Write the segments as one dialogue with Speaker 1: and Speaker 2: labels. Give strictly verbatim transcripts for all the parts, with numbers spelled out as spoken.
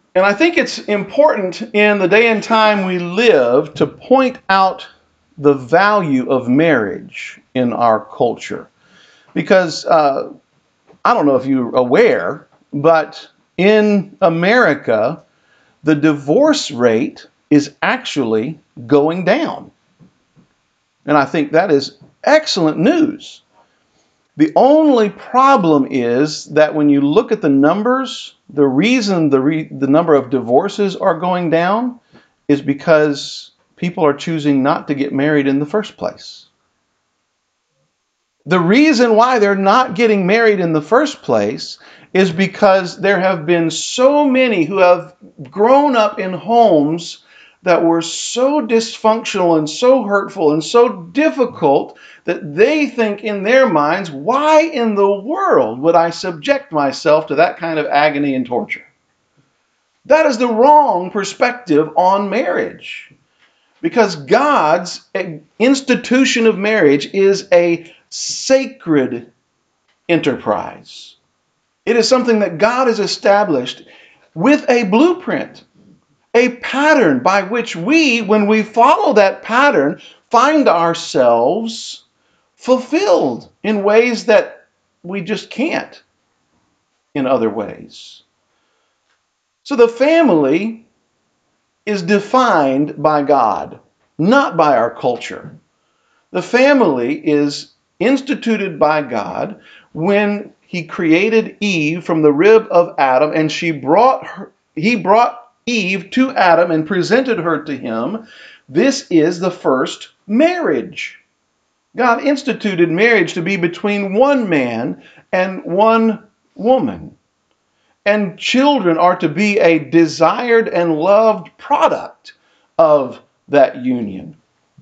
Speaker 1: And I think it's important in the day and time we live to point out the value of marriage in our culture. Because uh, I don't know if you're aware, but in America, the divorce rate is actually going down. And I think that is excellent news. The only problem is that when you look at the numbers, the reason the, re- the number of divorces are going down is because people are choosing not to get married in the first place. The reason why they're not getting married in the first place is because there have been so many who have grown up in homes that were so dysfunctional and so hurtful and so difficult that they think in their minds, why in the world would I subject myself to that kind of agony and torture? That is the wrong perspective on marriage. Because God's institution of marriage is a sacred enterprise. It is something that God has established with a blueprint, a pattern by which we, when we follow that pattern, find ourselves fulfilled in ways that we just can't in other ways. So the family is defined by God, not by our culture. The family is instituted by God when he created Eve from the rib of Adam, and she brought her, he brought Eve to Adam and presented her to him. This is the first marriage. God instituted marriage to be between one man and one woman. And children are to be a desired and loved product of that union.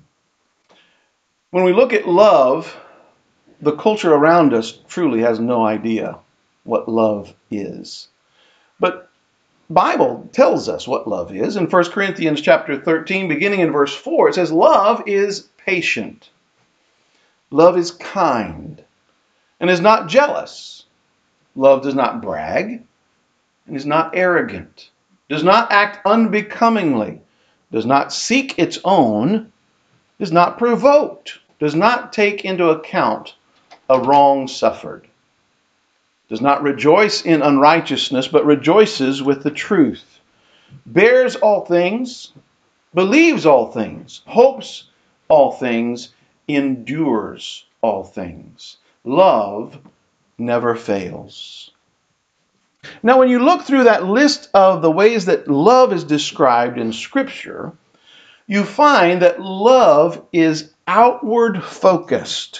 Speaker 1: When we look at love, the culture around us truly has no idea what love is. But the Bible tells us what love is. In First Corinthians chapter thirteen, beginning in verse four, it says, love is patient. Love is kind and is not jealous. Love does not brag and is not arrogant, does not act unbecomingly, does not seek its own, is not provoked, does not take into account a wrong suffered, does not rejoice in unrighteousness, but rejoices with the truth, bears all things, believes all things, hopes all things, endures all things. Love never fails. Now, when you look through that list of the ways that love is described in Scripture, you find that love is outward focused.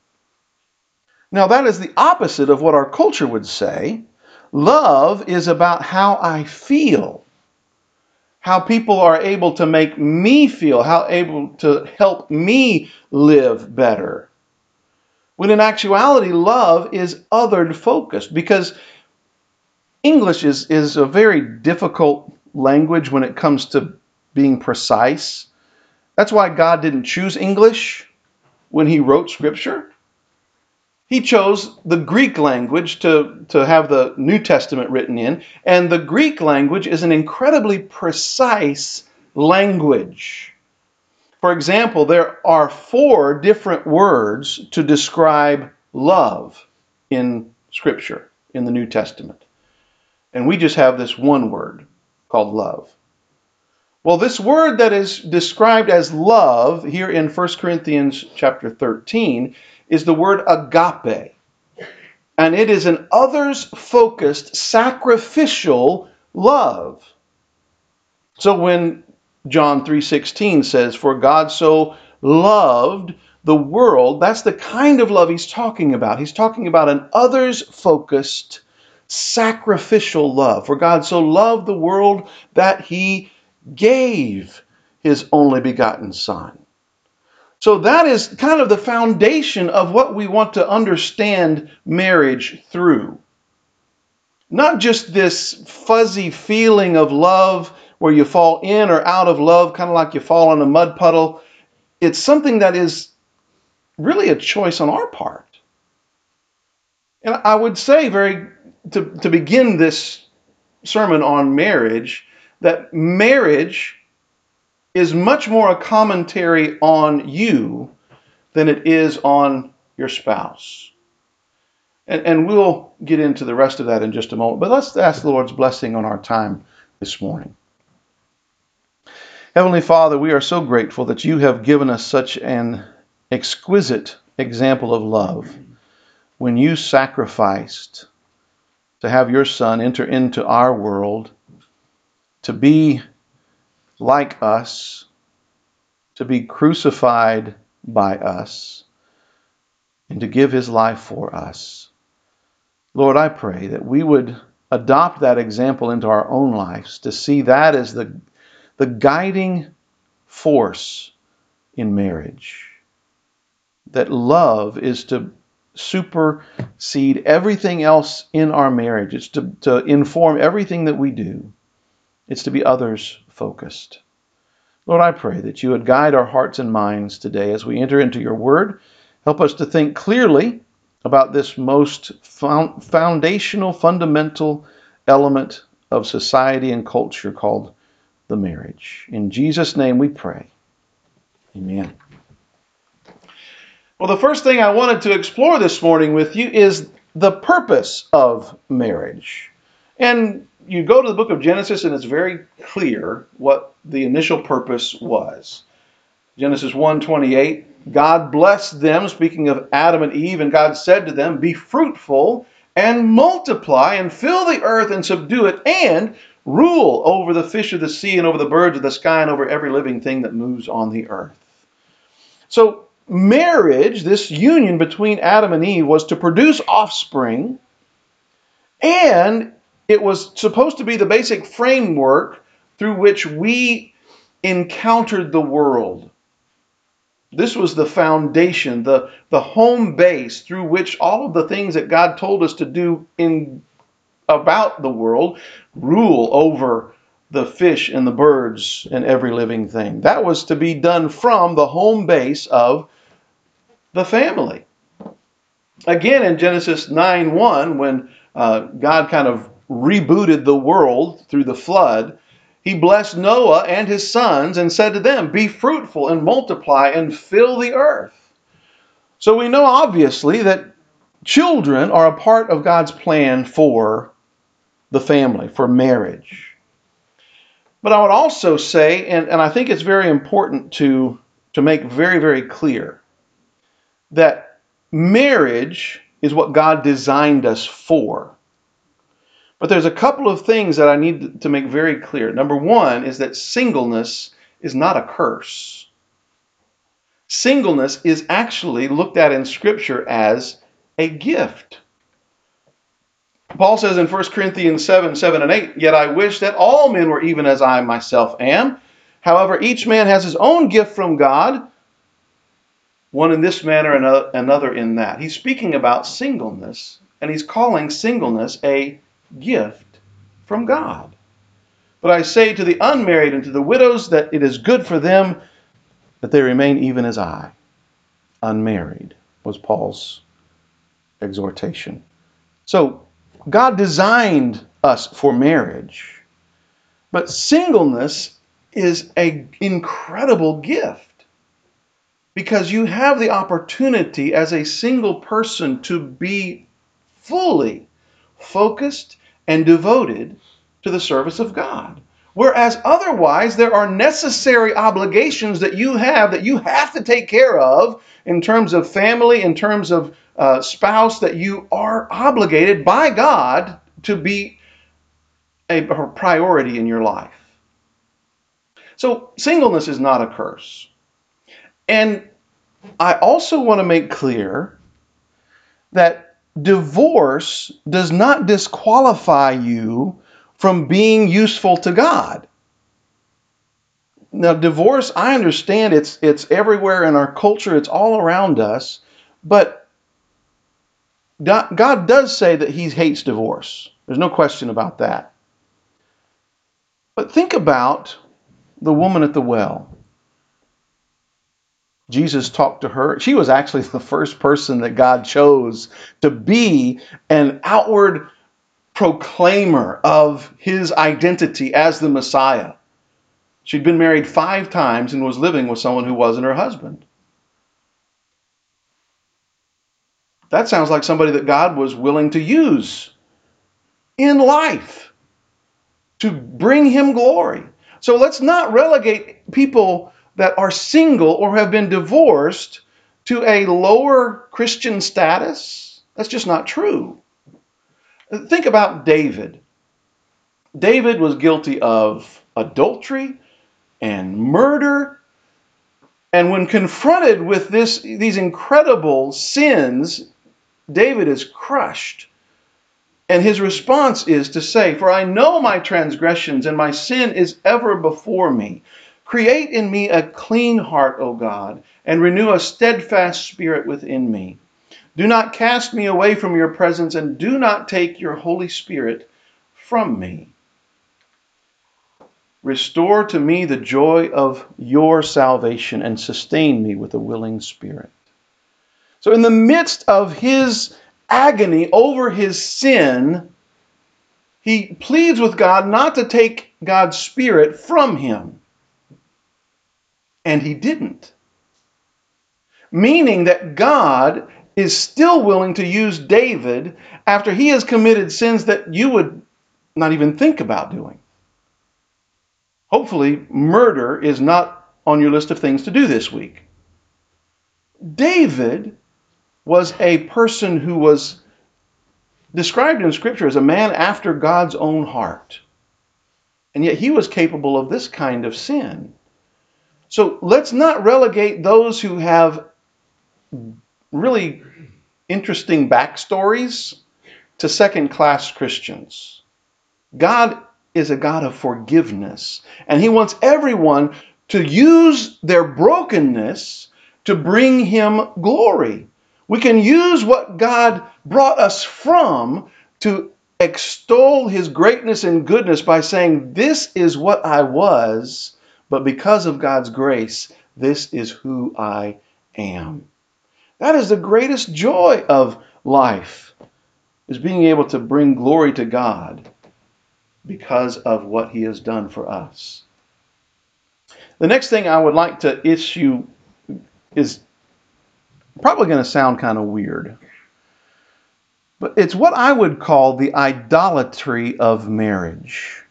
Speaker 1: Now, that is the opposite of what our culture would say. Love is about how I feel, how people are able to make me feel, how able to help me live better. When in actuality, love is other focused, because English is, is a very difficult language when it comes to being precise. That's why God didn't choose English when he wrote Scripture. He chose the Greek language to, to have the New Testament written in, and the Greek language is an incredibly precise language. For example, there are four different words to describe love in Scripture, in the New Testament. And we just have this one word called love. Well, this word that is described as love here in First Corinthians chapter thirteen is the word agape. And it is an others-focused, sacrificial love. So when John three sixteen says, "For God so loved the world," that's the kind of love he's talking about. He's talking about an others-focused, sacrificial love. For God so loved the world that he gave his only begotten Son. So that is kind of the foundation of what we want to understand marriage through. Not just this fuzzy feeling of love where you fall in or out of love, kind of like you fall in a mud puddle. It's something that is really a choice on our part. And I would say very to, to begin this sermon on marriage that marriage is much more a commentary on you than it is on your spouse. And, and we'll get into the rest of that in just a moment. But let's ask the Lord's blessing on our time this morning. Heavenly Father, we are so grateful that you have given us such an exquisite example of love when you sacrificed to have your Son enter into our world, to be like us, to be crucified by us, and to give his life for us. Lord, I pray that we would adopt that example into our own lives, to see that as the, the guiding force in marriage. That love is to supersede everything else in our marriage. It's to, to inform everything that we do. It's to be others focused. Lord, I pray that you would guide our hearts and minds today as we enter into your word. Help us to think clearly about this most foundational, fundamental element of society and culture called the marriage. In Jesus' name we pray. Amen. Well, the first thing I wanted to explore this morning with you is the purpose of marriage. And you go to the book of Genesis and it's very clear what the initial purpose was. Genesis one twenty-eight, God blessed them, speaking of Adam and Eve, and God said to them, be fruitful and multiply and fill the earth and subdue it and rule over the fish of the sea and over the birds of the sky and over every living thing that moves on the earth. So marriage, this union between Adam and Eve, was to produce offspring, and it was supposed to be the basic framework through which we encountered the world. This was the foundation, the, the home base through which all of the things that God told us to do in about the world, rule over the fish and the birds and every living thing. That was to be done from the home base of the family. Again, in Genesis nine one, when uh, God kind of rebooted the world through the flood, he blessed Noah and his sons and said to them, be fruitful and multiply and fill the earth. So we know obviously that children are a part of God's plan for the family, for marriage. But I would also say, and, and I think it's very important to, to make very, very clear, that marriage is what God designed us for. But there's a couple of things that I need to make very clear. Number one is that singleness is not a curse. Singleness is actually looked at in Scripture as a gift. Paul says in First Corinthians seven, seven and eight, yet I wish that all men were even as I myself am. However, each man has his own gift from God, one in this manner and another in that. He's speaking about singleness, and he's calling singleness a gift from God. But I say to the unmarried and to the widows that it is good for them that they remain even as I. Unmarried was Paul's exhortation. So God designed us for marriage, but singleness is an incredible gift because you have the opportunity as a single person to be fully focused and devoted to the service of God. Whereas otherwise, there are necessary obligations that you have that you have to take care of in terms of family, in terms of uh, spouse, that you are obligated by God to be a, a priority in your life. So singleness is not a curse. And I also want to make clear that divorce does not disqualify you from being useful to God. Now, divorce, I understand it's it's everywhere in our culture, it's all around us, but God does say that He hates divorce. There's no question about that. But think about the woman at the well. Jesus talked to her. She was actually the first person that God chose to be an outward proclaimer of his identity as the Messiah. She'd been married five times and was living with someone who wasn't her husband. That sounds like somebody that God was willing to use in life to bring him glory. So let's not relegate people that are single or have been divorced to a lower Christian status. That's just not true. Think about David. David was guilty of adultery and murder. And when confronted with this, these incredible sins, David is crushed. And his response is to say, "For I know my transgressions, and my sin is ever before me. Create in me a clean heart, O God, and renew a steadfast spirit within me. Do not cast me away from your presence, and do not take your Holy Spirit from me. Restore to me the joy of your salvation, and sustain me with a willing spirit." So in the midst of his agony over his sin, he pleads with God not to take God's Spirit from him. And he didn't. Meaning that God is still willing to use David after he has committed sins that you would not even think about doing. Hopefully, murder is not on your list of things to do this week. David was a person who was described in Scripture as a man after God's own heart. And yet he was capable of this kind of sin. So let's not relegate those who have really interesting backstories to second-class Christians. God is a God of forgiveness, and he wants everyone to use their brokenness to bring him glory. We can use what God brought us from to extol his greatness and goodness by saying, "This is what I was, but because of God's grace, this is who I am." That is the greatest joy of life, is being able to bring glory to God because of what he has done for us. The next thing I would like to issue is probably going to sound kind of weird, but it's what I would call the idolatry of marriage.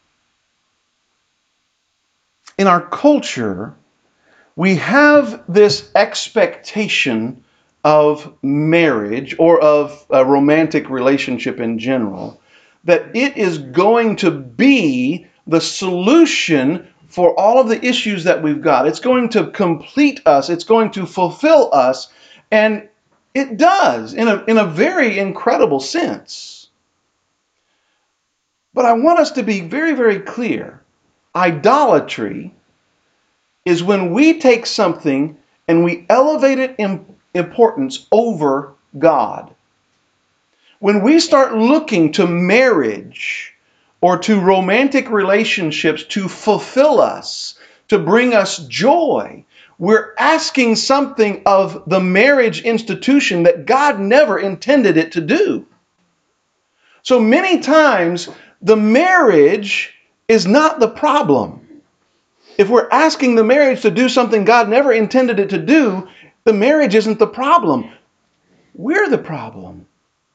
Speaker 1: In our culture, we have this expectation of marriage or of a romantic relationship in general, that it is going to be the solution for all of the issues that we've got. It's going to complete us. It's going to fulfill us. And it does in a, in a very incredible sense. But I want us to be very, very clear. Idolatry is when we take something and we elevate it in importance over God. When we start looking to marriage or to romantic relationships to fulfill us, to bring us joy, we're asking something of the marriage institution that God never intended it to do. So many times, the marriage is not the problem. If we're asking the marriage to do something God never intended it to do, the marriage isn't the problem. We're the problem.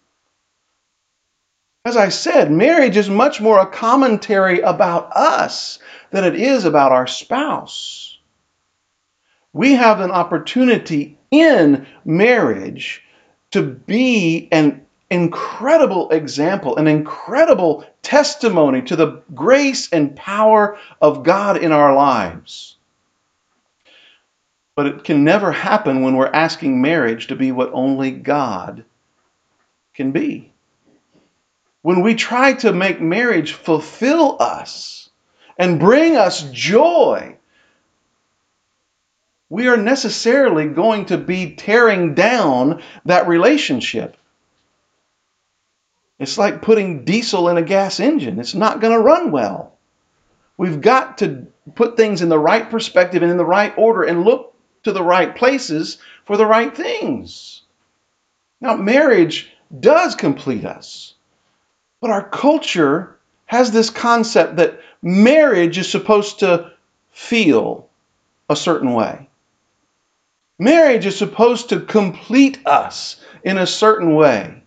Speaker 1: As I said, marriage is much more a commentary about us than it is about our spouse. We have an opportunity in marriage to be an incredible example, an incredible testimony to the grace and power of God in our lives. But it can never happen when we're asking marriage to be what only God can be. When we try to make marriage fulfill us and bring us joy, we are necessarily going to be tearing down that relationship. It's like putting diesel in a gas engine. It's not going to run well. We've got to put things in the right perspective and in the right order and look to the right places for the right things. Now, marriage does complete us. But our culture has this concept that marriage is supposed to feel a certain way. Marriage is supposed to complete us in a certain way.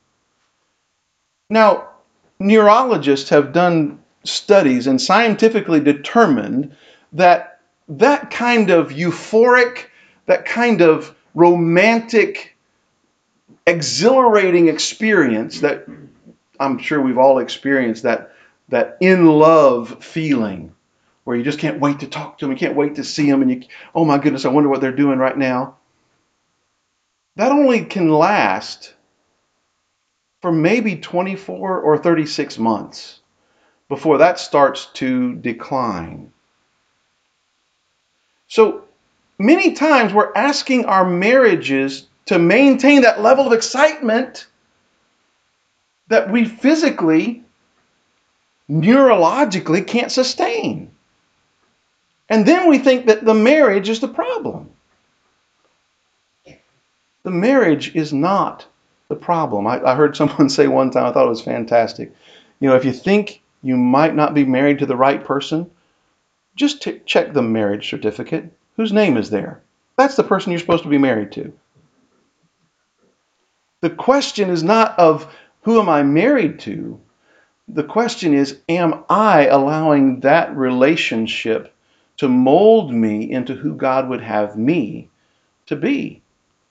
Speaker 1: Now, neurologists have done studies and scientifically determined that that kind of euphoric, that kind of romantic, exhilarating experience that I'm sure we've all experienced, that, that in love feeling where you just can't wait to talk to them, you can't wait to see them, and you, oh my goodness, I wonder what they're doing right now. That only can last for maybe twenty-four or thirty-six months before that starts to decline. So many times we're asking our marriages to maintain that level of excitement that we physically, neurologically can't sustain. And then we think that the marriage is the problem. The marriage is not the problem. I, I heard someone say one time, I thought it was fantastic. You know, if you think you might not be married to the right person, just t- check the marriage certificate. Whose name is there? That's the person you're supposed to be married to. The question is not of who am I married to? The question is, am I allowing that relationship to mold me into who God would have me to be?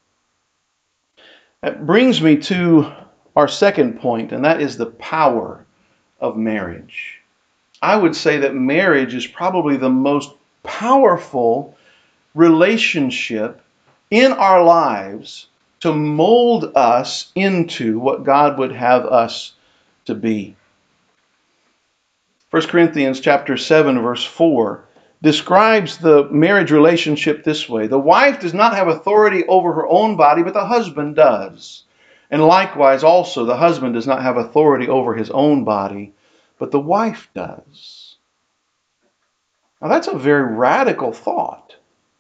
Speaker 1: That brings me to our second point, and that is the power of marriage. I would say that marriage is probably the most powerful relationship in our lives to mold us into what God would have us to be. First Corinthians chapter seven, verse four describes the marriage relationship this way. The wife does not have authority over her own body, but the husband does. And likewise also, the husband does not have authority over his own body, but the wife does. Now that's a very radical thought.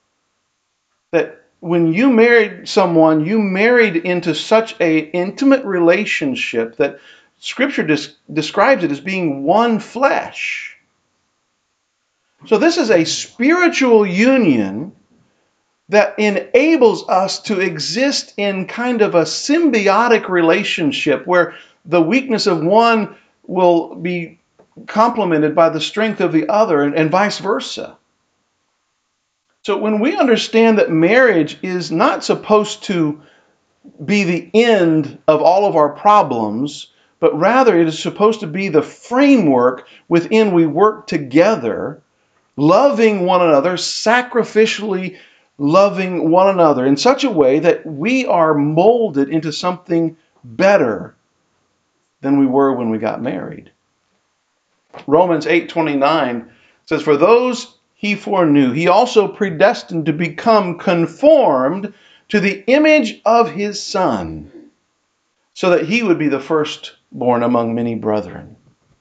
Speaker 1: That when you married someone, you married into such an intimate relationship that Scripture des- describes it as being one flesh. So this is a spiritual union that enables us to exist in kind of a symbiotic relationship where the weakness of one will be complemented by the strength of the other, and, and vice versa. So when we understand that marriage is not supposed to be the end of all of our problems, but rather it is supposed to be the framework within we work together, loving one another, sacrificially loving one another in such a way that we are molded into something better than we were when we got married. Romans eight twenty-nine says, "For those he foreknew, he also predestined to become conformed to the image of his Son, so that he would be the firstborn among many brethren."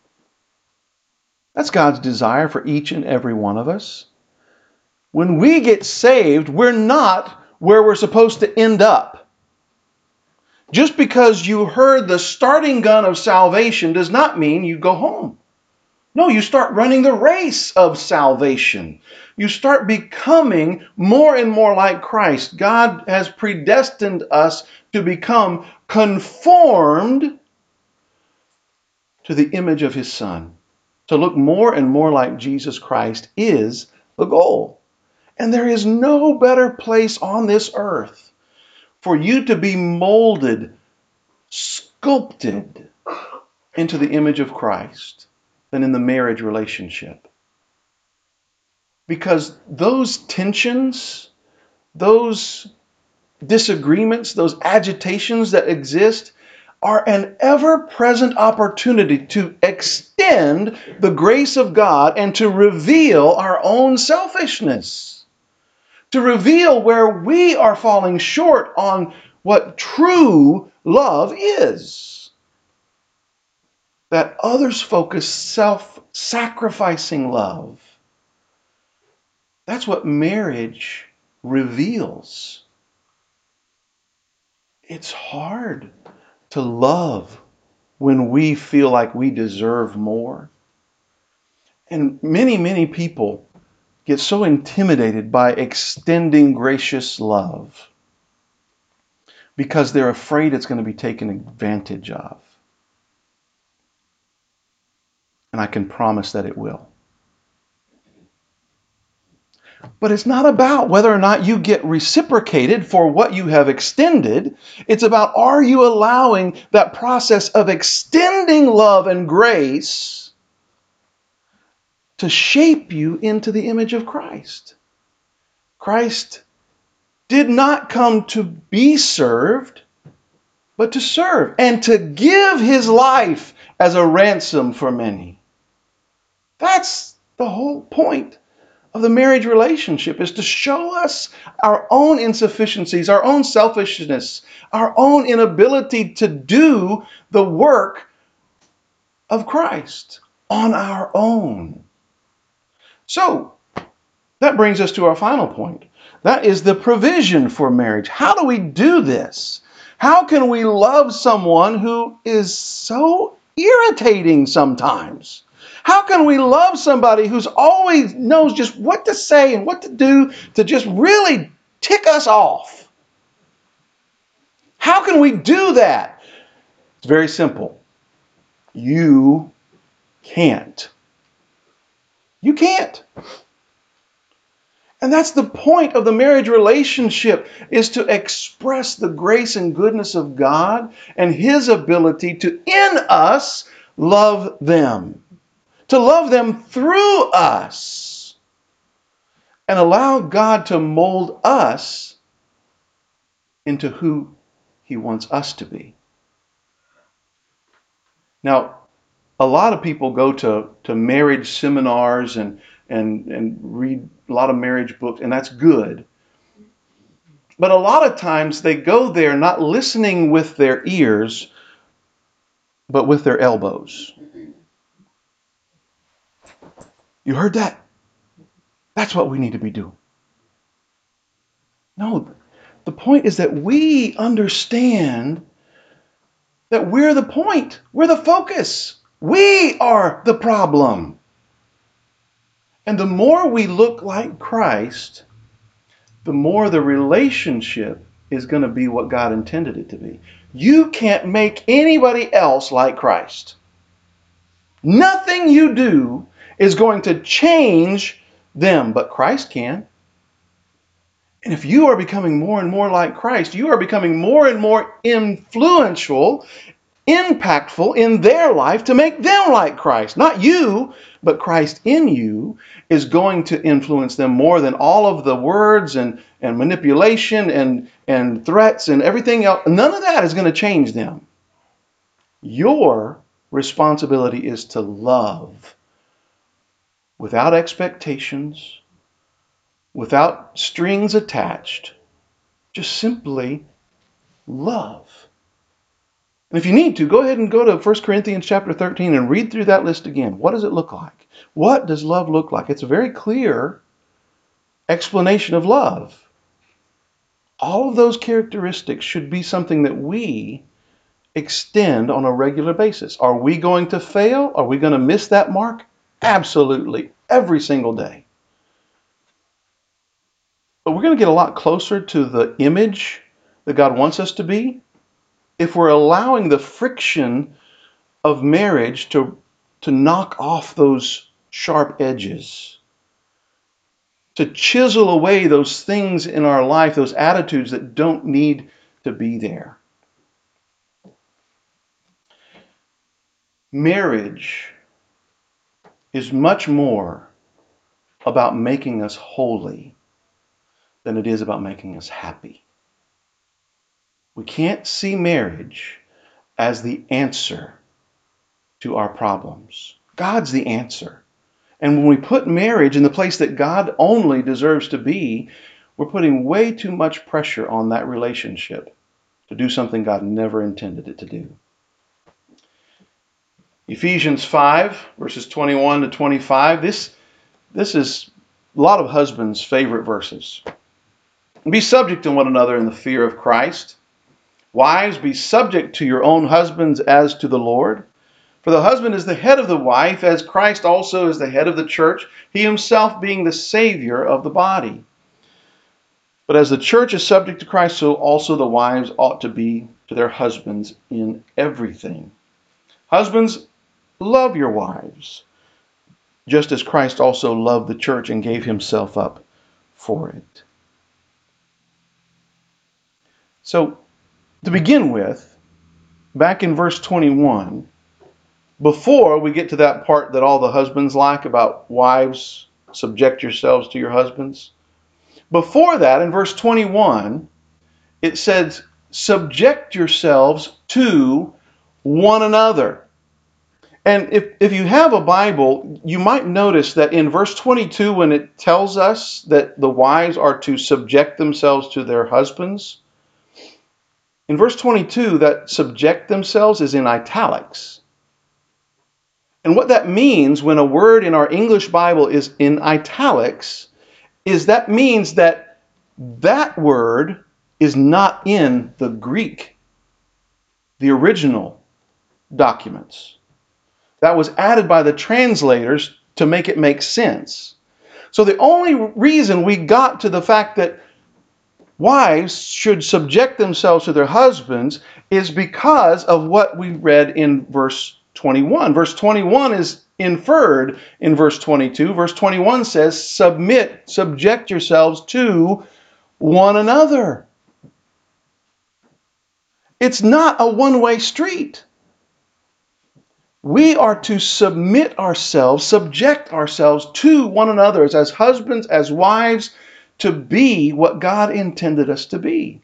Speaker 1: That's God's desire for each and every one of us. When we get saved, we're not where we're supposed to end up. Just because you heard the starting gun of salvation does not mean you go home. No, you start running the race of salvation. You start becoming more and more like Christ. God has predestined us to become conformed to the image of his Son. To look more and more like Jesus Christ is the goal. And there is no better place on this earth for you to be molded, sculpted into the image of Christ than in the marriage relationship. Because those tensions, those disagreements, those agitations that exist are an ever-present opportunity to extend the grace of God and to reveal our own selfishness, to reveal where we are falling short on what true love is. That others-focused, self-sacrificing love. That's what marriage reveals. It's hard to love when we feel like we deserve more. And many, many people get so intimidated by extending gracious love because they're afraid it's going to be taken advantage of. And I can promise that it will. But it's not about whether or not you get reciprocated for what you have extended. It's about, are you allowing that process of extending love and grace to shape you into the image of Christ? Christ did not come to be served, but to serve and to give his life as a ransom for many. That's the whole point of the marriage relationship, is to show us our own insufficiencies, our own selfishness, our own inability to do the work of Christ on our own. So, that brings us to our final point. That is the provision for marriage. How do we do this? How can we love someone who is so irritating sometimes? How can we love somebody who's always knows just what to say and what to do to just really tick us off? How can we do that? It's very simple. You can't. You can't. And that's the point of the marriage relationship, is to express the grace and goodness of God and his ability to, in us, love them. To love them through us. And allow God to mold us into who he wants us to be. Now, a lot of people go to, to marriage seminars and, and, and read a lot of marriage books, and that's good. But a lot of times they go there not listening with their ears, but with their elbows. You heard that? That's what we need to be doing. No, the point is that we understand that we're the point. We're the focus. We are the problem. And the more we look like Christ, the more the relationship is going to be what God intended it to be. You can't make anybody else like Christ. Nothing you do is going to change them, but Christ can. And if you are becoming more and more like Christ, you are becoming more and more influential, impactful in their life to make them like Christ. Not you, but Christ in you is going to influence them more than all of the words and, and manipulation and, and threats and everything else. None of that is going to change them. Your responsibility is to love without expectations, without strings attached. Just simply love. And if you need to, go ahead and go to First Corinthians chapter thirteen and read through that list again. What does it look like? What does love look like? It's a very clear explanation of love. All of those characteristics should be something that we extend on a regular basis. Are we going to fail? Are we going to miss that mark? Absolutely. Every single day. But we're going to get a lot closer to the image that God wants us to be if we're allowing the friction of marriage to, to knock off those sharp edges, to chisel away those things in our life, those attitudes that don't need to be there. Marriage is much more about making us holy than it is about making us happy. We can't see marriage as the answer to our problems. God's the answer. And when we put marriage in the place that God only deserves to be, we're putting way too much pressure on that relationship to do something God never intended it to do. Ephesians five, verses twenty-one to twenty-five. This, this is a lot of husbands' favorite verses. Be subject to one another in the fear of Christ. Wives, be subject to your own husbands as to the Lord. For the husband is the head of the wife, as Christ also is the head of the church, he himself being the Savior of the body. But as the church is subject to Christ, so also the wives ought to be to their husbands in everything. Husbands, love your wives, just as Christ also loved the church and gave himself up for it. So, to begin with, back in verse twenty-one, before we get to that part that all the husbands like about wives, subject yourselves to your husbands, before that, in verse twenty-one, it says, subject yourselves to one another. And if, if you have a Bible, you might notice that in verse twenty-two, when it tells us that the wives are to subject themselves to their husbands, in verse twenty-two, that subject themselves is in italics. And what that means when a word in our English Bible is in italics is that means that that word is not in the Greek, the original documents. That was added by the translators to make it make sense. So the only reason we got to the fact that wives should subject themselves to their husbands is because of what we read in verse twenty-one. Verse twenty-one is inferred in verse twenty-two. Verse twenty-one says, submit, subject yourselves to one another. It's not a one-way street. We are to submit ourselves, subject ourselves to one another as husbands, as wives, to be what God intended us to be.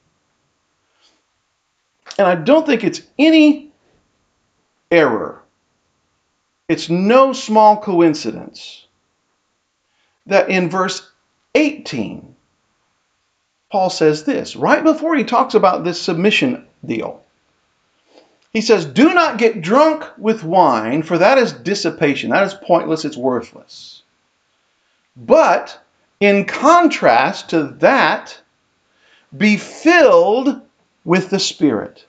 Speaker 1: And I don't think it's any error, it's no small coincidence that in verse eighteen, Paul says this, right before he talks about this submission deal. He says, do not get drunk with wine, for that is dissipation. That is pointless. It's worthless. But in contrast to that, be filled with the Spirit.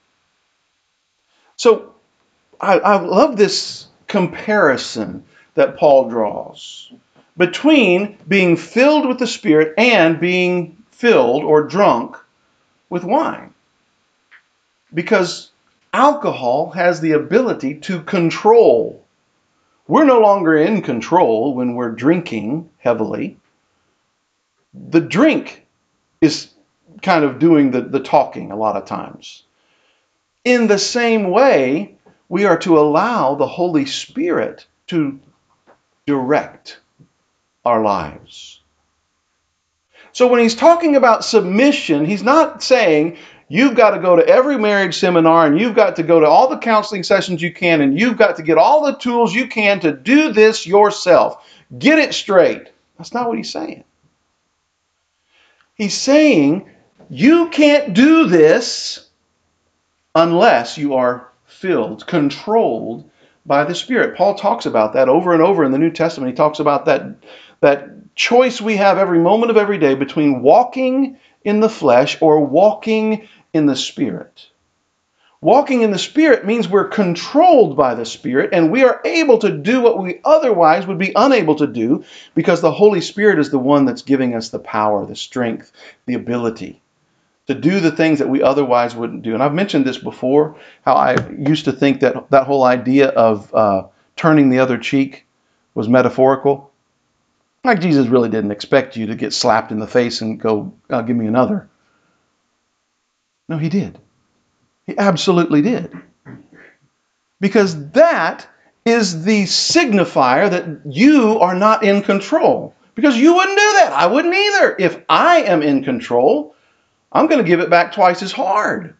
Speaker 1: So I, I love this comparison that Paul draws between being filled with the Spirit and being filled or drunk with wine. Because alcohol has the ability to control. We're no longer in control when we're drinking heavily. The drink is kind of doing the, the talking a lot of times. In the same way, we are to allow the Holy Spirit to direct our lives. So when he's talking about submission, he's not saying, you've got to go to every marriage seminar and you've got to go to all the counseling sessions you can and you've got to get all the tools you can to do this yourself. Get it straight. That's not what he's saying. He's saying you can't do this unless you are filled, controlled by the Spirit. Paul talks about that over and over in the New Testament. He talks about that, that choice we have every moment of every day between walking in the flesh or walking in the Spirit. Walking in the Spirit means we're controlled by the Spirit and we are able to do what we otherwise would be unable to do because the Holy Spirit is the one that's giving us the power, the strength, the ability to do the things that we otherwise wouldn't do. And I've mentioned this before, how I used to think that that whole idea of uh, turning the other cheek was metaphorical. Like Jesus really didn't expect you to get slapped in the face and go, uh, give me another. No, he did. He absolutely did. Because that is the signifier that you are not in control. Because you wouldn't do that. I wouldn't either. If I am in control, I'm going to give it back twice as hard.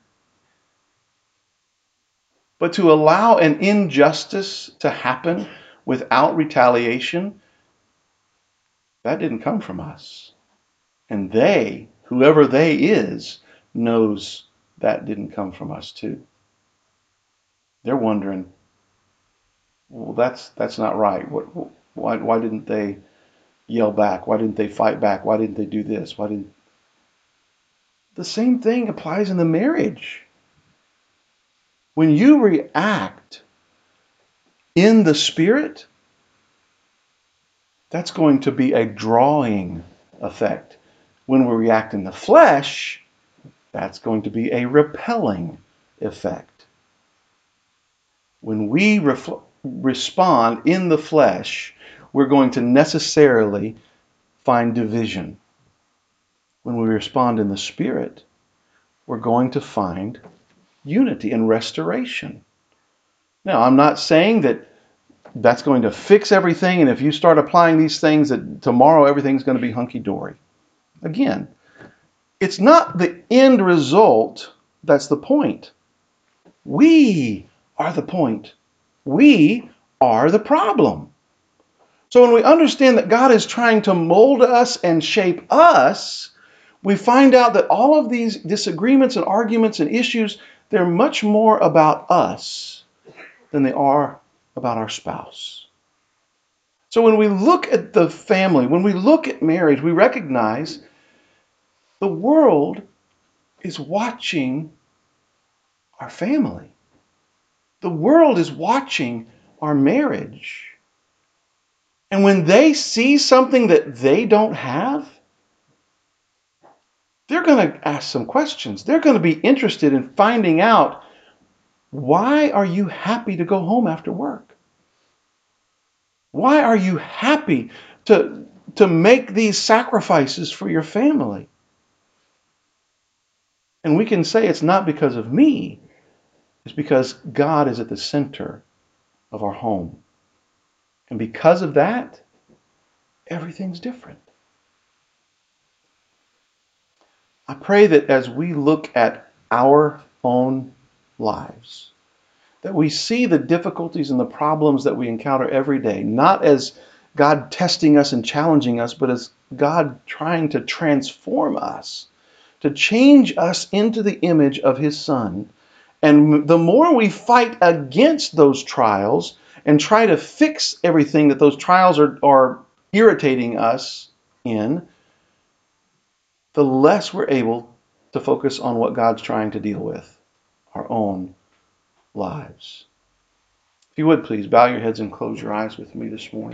Speaker 1: But to allow an injustice to happen without retaliation, that didn't come from us. And they, whoever they is, knows that didn't come from us too. They're wondering, well, that's that's not right. What, why, why didn't they yell back? Why didn't they fight back? Why didn't they do this? Why didn't... The same thing applies in the marriage. When you react in the Spirit, that's going to be a drawing effect. When we react in the flesh, that's going to be a repelling effect. When we ref- respond in the flesh, we're going to necessarily find division. When we respond in the Spirit, we're going to find unity and restoration. Now, I'm not saying that that's going to fix everything, and if you start applying these things, that tomorrow everything's going to be hunky-dory. Again, it's not the end result that's the point. We are the point. We are the problem. So when we understand that God is trying to mold us and shape us, we find out that all of these disagreements and arguments and issues, they're much more about us than they are about our spouse. So when we look at the family, when we look at marriage, we recognize the world is watching our family. The world is watching our marriage. And when they see something that they don't have, they're going to ask some questions. They're going to be interested in finding out, why are you happy to go home after work? Why are you happy to, to make these sacrifices for your family? And we can say it's not because of me. It's because God is at the center of our home. And because of that, everything's different. I pray that as we look at our own lives, that we see the difficulties and the problems that we encounter every day, not as God testing us and challenging us, but as God trying to transform us, to change us into the image of His Son. And the more we fight against those trials and try to fix everything that those trials are, are irritating us in, the less we're able to focus on what God's trying to deal with, our own lives. If you would please bow your heads and close your eyes with me this morning.